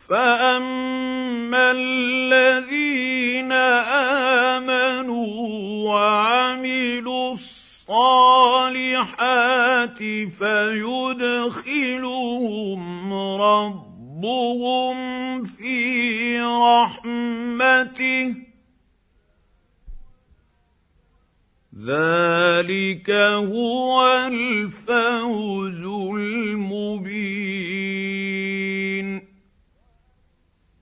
فاما الذين امنوا وعملوا الصالحات فيدخلهم ربهم في رحمته ذلك هو الفوز